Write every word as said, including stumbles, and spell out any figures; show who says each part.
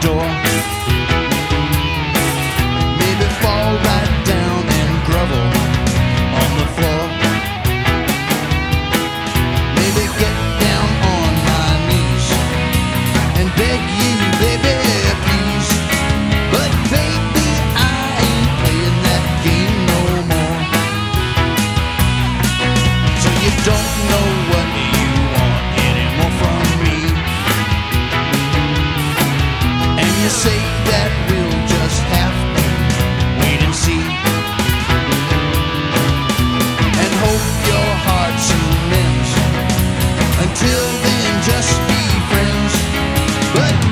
Speaker 1: door. Maybe fall right down and grovel on the floor. Maybe get down on my knees and beg you, baby, please. But baby, I ain't playing that game no more. So you don't know what you want anymore from me, and you say that we'll just have to wait and see, and hope your heart soon mends. Until then, just be friends. But